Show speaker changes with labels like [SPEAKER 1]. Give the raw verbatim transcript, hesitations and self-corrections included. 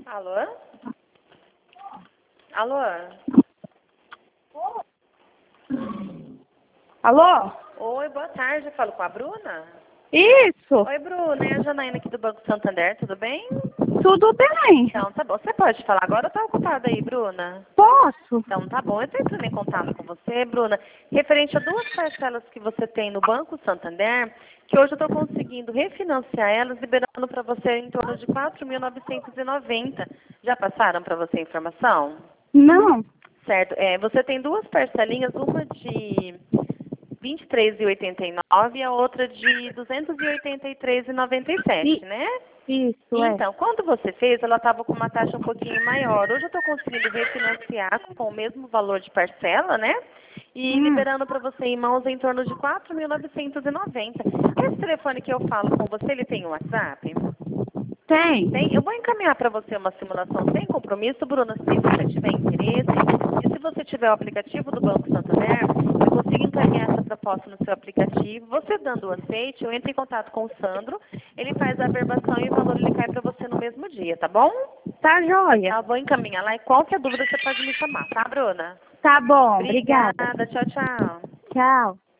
[SPEAKER 1] Alô? Alô?
[SPEAKER 2] Alô?
[SPEAKER 1] Oi, boa tarde. Eu falo com a Bruna?
[SPEAKER 2] Isso,
[SPEAKER 1] Oi, Bruna. É a Janaína aqui do Banco Santander, tudo bem?
[SPEAKER 2] tudo bem.
[SPEAKER 1] Então, tá bom. Você pode falar agora ou tá ocupada aí, Bruna?
[SPEAKER 2] Posso?
[SPEAKER 1] Então, tá bom. Eu tô entrando em contato com você, Bruna, referente a duas parcelas que você tem no Banco Santander, que hoje eu estou conseguindo refinanciar elas, liberando para você em torno de quatro mil novecentos e noventa. Já passaram para você a informação?
[SPEAKER 2] Não.
[SPEAKER 1] Certo. É, você tem duas parcelinhas, uma de vinte e três reais e oitenta e nove centavos e a outra de duzentos e oitenta e três reais e noventa e sete,
[SPEAKER 2] I-
[SPEAKER 1] né?
[SPEAKER 2] Isso, é.
[SPEAKER 1] Então, quando você fez, ela estava com uma taxa um pouquinho maior. Hoje eu estou conseguindo refinanciar com o mesmo valor de parcela, né? E
[SPEAKER 2] Hum,
[SPEAKER 1] liberando para você em mãos em torno de quatro mil novecentos e noventa. Esse telefone que eu falo com você, ele tem um WhatsApp?
[SPEAKER 2] tem.
[SPEAKER 1] Tem. Eu vou encaminhar para você uma simulação sem compromisso, Bruna, se você tiver interesse. E se você tiver o aplicativo do Banco Santander, eu consigo encaminhar essa proposta no seu aplicativo. Você dando o aceite, eu entro em contato com o Sandro, ele faz a averbação e o valor ele cai para você no mesmo dia, tá bom?
[SPEAKER 2] Tá joia.
[SPEAKER 1] Tá, vou encaminhar lá e qualquer dúvida você pode me chamar, tá, Bruna?
[SPEAKER 2] Tá bom, obrigada.
[SPEAKER 1] Obrigada, tchau, tchau.
[SPEAKER 2] Tchau.